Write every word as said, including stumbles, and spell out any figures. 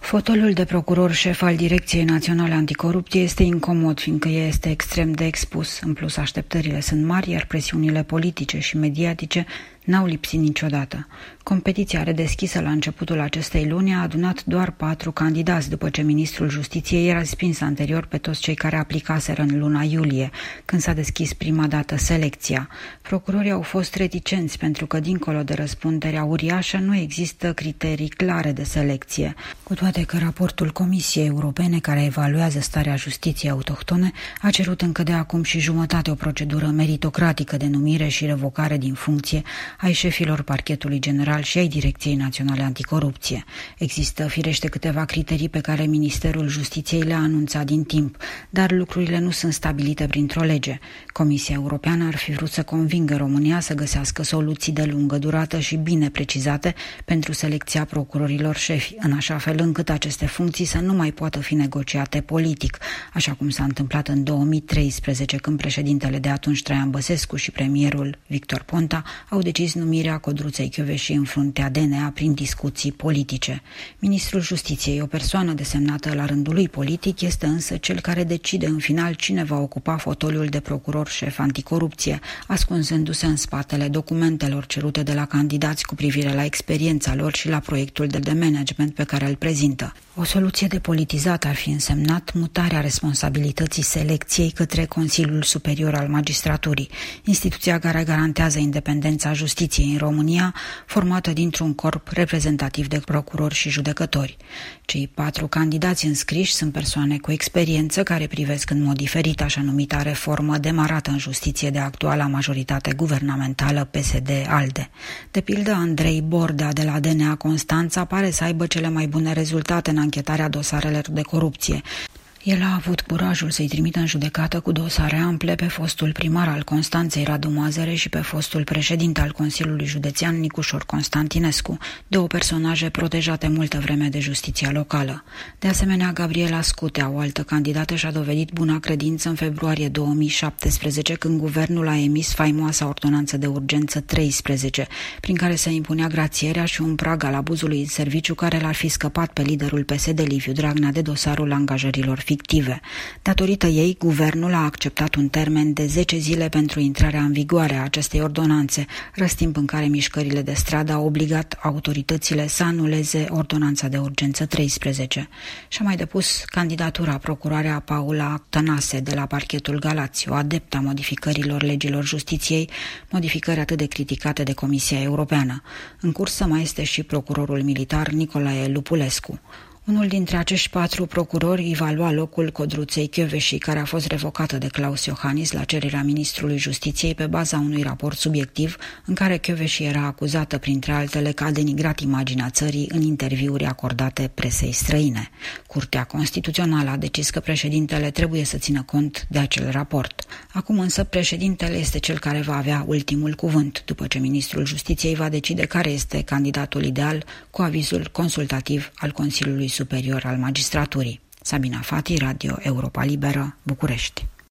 Fotoliul de procuror șef al Direcției Naționale Anticorupție este incomod, fiindcă este extrem de expus. În plus, așteptările sunt mari, iar presiunile politice și mediatice n-au lipsit niciodată. Competiția redeschisă la începutul acestei luni a adunat doar patru candidați, după ce ministrul Justiției era respins anterior pe toți cei care aplicaseră în luna iulie, când s-a deschis prima dată selecția. Procurorii au fost reticenți pentru că, dincolo de răspunderea uriașă, nu există criterii clare de selecție. Cu toate că raportul Comisiei Europene, care evaluează starea justiției autohtone, a cerut încă de acum și jumătate o procedură meritocratică de numire și revocare din funcție ai șefilor Parchetului General și ai Direcției Naționale Anticorupție. Există firește câteva criterii pe care Ministerul Justiției le-a anunțat din timp, dar lucrurile nu sunt stabilite printr-o lege. Comisia Europeană ar fi vrut să convingă România să găsească soluții de lungă durată și bine precizate pentru selecția procurorilor șefi, în așa fel încât aceste funcții să nu mai poată fi negociate politic, așa cum s-a întâmplat în două mii treisprezece, când președintele de atunci Traian Băsescu și premierul Victor Ponta au decis numirea Codruței Kövesi în fruntea D N A prin discuții politice. Ministrul Justiției, o persoană desemnată la rândul lui politic, este însă cel care decide în final cine va ocupa fotoliul de procuror șef anticorupție, ascunzându-se în spatele documentelor cerute de la candidați cu privire la experiența lor și la proiectul de management pe care îl prezintă. O soluție depolitizat ar fi însemnat mutarea responsabilității selecției către Consiliul Superior al Magistraturii, instituția care garantează independența justiției în România, formată dintr-un corp reprezentativ de procurori și judecători. Cei patru candidați înscriși sunt persoane cu experiență care privesc în mod diferit așa numita reformă demarată în justiție de actuala majoritate guvernamentală P S D-ALDE. De pildă, Andrei Bordea de la D N A Constanța pare să aibă cele mai bune rezultate în anchetarea dosarelor de corupție. El a avut curajul să-i trimită în judecată cu dosare ample pe fostul primar al Constanței Radu Mazăre și pe fostul președinte al Consiliului Județean Nicușor Constantinescu, două personaje protejate multă vreme de justiția locală. De asemenea, Gabriela Scutea, o altă candidată, și-a dovedit buna credință în februarie două mii șaptesprezece, când guvernul a emis faimoasa ordonanță de urgență treisprezece, prin care se impunea grațierea și un prag al abuzului în serviciu care l-ar fi scăpat pe liderul P S D Liviu Dragnea de dosarul angajărilor fictive. Datorită ei, guvernul a acceptat un termen de zece zile pentru intrarea în vigoare a acestei ordonanțe, răstimp în care mișcările de stradă au obligat autoritățile să anuleze ordonanța de urgență treisprezece. Și-a mai depus candidatura procuroarea Paula Tănase de la Parchetul Galați, o adeptă a modificărilor legilor justiției, modificări atât de criticate de Comisia Europeană. În cursă mai este și procurorul militar Nicolae Lupulescu. Unul dintre acești patru procurori îi va lua locul Codruței Kövesi, care a fost revocată de Claus Iohannis la cererea ministrului Justiției pe baza unui raport subiectiv în care Kövesi era acuzată, printre altele, că a denigrat imaginea țării în interviuri acordate presei străine. Curtea Constituțională a decis că președintele trebuie să țină cont de acel raport. Acum însă președintele este cel care va avea ultimul cuvânt, după ce ministrul Justiției va decide care este candidatul ideal cu avizul consultativ al Consiliului Superior al Magistraturii. Sabina Fati, Radio Europa Liberă, București.